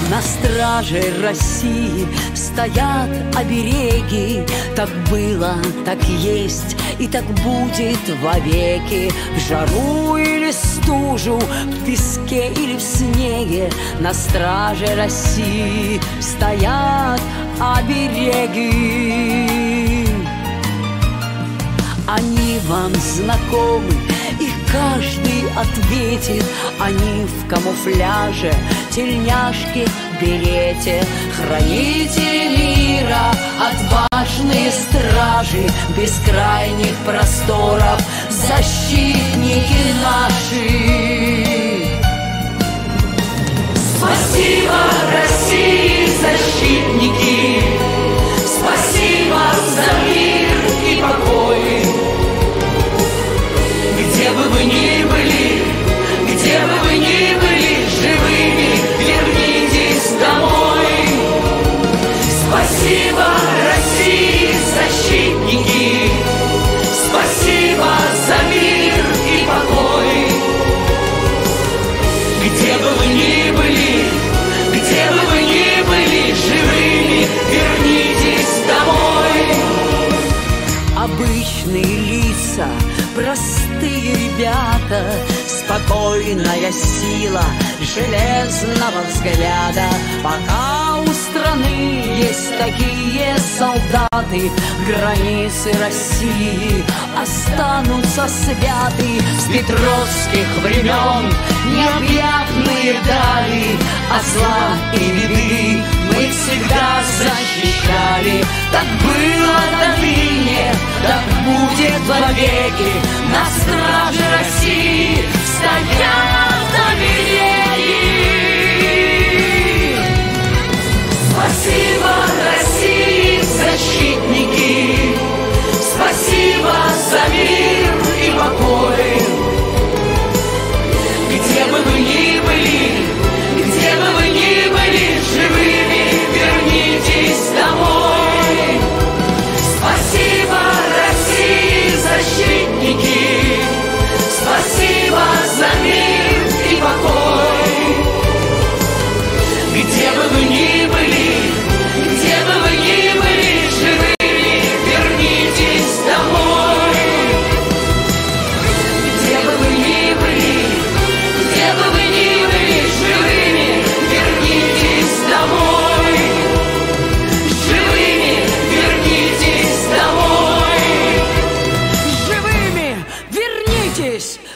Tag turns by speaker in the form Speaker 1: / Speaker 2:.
Speaker 1: На страже России стоят обереги. Так было, так есть и так будет вовеки. В жару или стужу, в песке или в снеге на страже России стоят обереги. Они вам знакомы, и каждый ответит. Они в камуфляже, тельняшки, берете. Хранители мира, отважные стражи бескрайних просторов, защитники наши. Спасибо, России, защитники! Спасибо за мир и покой! Где бы вы ни были, где бы вы ни были живыми, вернитесь домой. Спасибо, России, защитники! Спасибо за мир и покой! Где бы вы ни были, где бы вы ни были живыми, вернитесь домой. Обычные лица, простые ребята, спокойная сила железного взгляда. Пока у страны есть такие солдаты, границы России останутся святы. С петровских времен необъятные дали, от зла и беды мы всегда защищали. Так было до ныне, так будет вовеки. На страже России стоят обереги. Спасибо, России, защитники! Спасибо за мир и покой! Где бы вы ни были, где бы вы ни были живыми, вернитесь домой! Спасибо, России, защитники! Спасибо за мир и покой! Где бы вы ни были, где бы вы ни были живыми, вернитесь домой! Где бы вы ни были, где бы вы ни были живыми, вернитесь домой! Живыми вернитесь домой! Живыми вернитесь